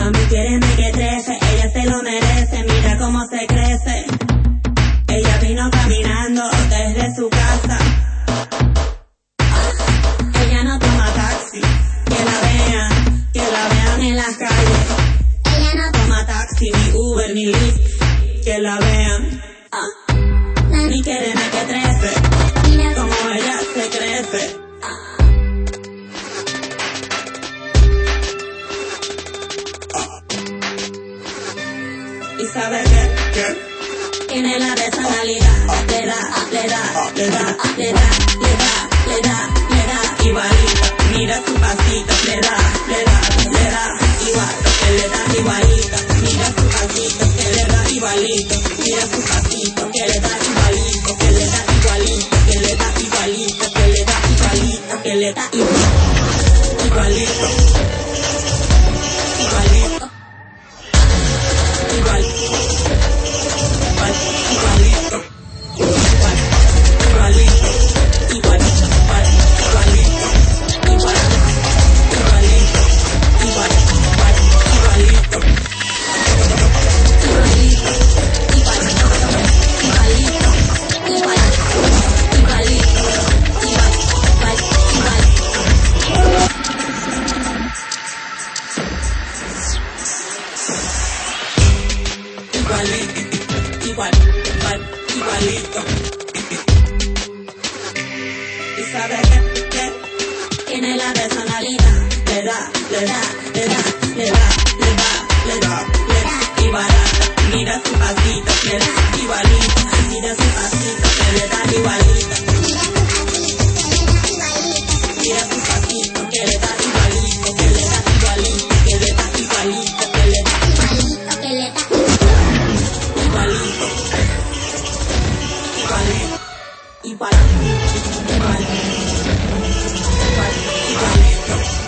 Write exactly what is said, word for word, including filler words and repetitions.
Mami, quiéreme que trece, ella se lo merece, mira cómo se crece. Ella vino caminando desde su casa. Ella no toma taxi, que la vean, que la vean en las calles. Ella no toma taxi, ni Uber, ni Lyft, que la vean. Ah. Mami, quiéreme que trece, mira cómo ella se crece. ¿Y sabe qué? ¿Qué? Tiene la personalidad, le da, le da, le da, le da, le da, le da, le da, igualita. Mira su pasito, le da, le da, le da, igual, que le da igualita. Mira su pasito, que le da igualito. Mira su pasito, que le da igualito, que le da igualito, que le da igualito, que le da igualito, que le da igualito, igualito, igualito. Igual, igual, igualito, igual, igualito, igual, igual, igualito, igual, igualito, igual, igual, igualito, igualito, igual, igualito, igual, igualito, igual, igual, igual, igual, igualito. ¿Y sabe qué? ¿Qué? Tiene la personalidad, le da, le da, le da, le da, le da, le da, le da, y barata. Mira su pasito, le da igualito. Mira su pasito, que le da igualito. Mira su pasito, que le da igualito, que le da igualito, que le da igualito, que le da igualito, que le da igualito, igual, igual, igual, igual, igualito.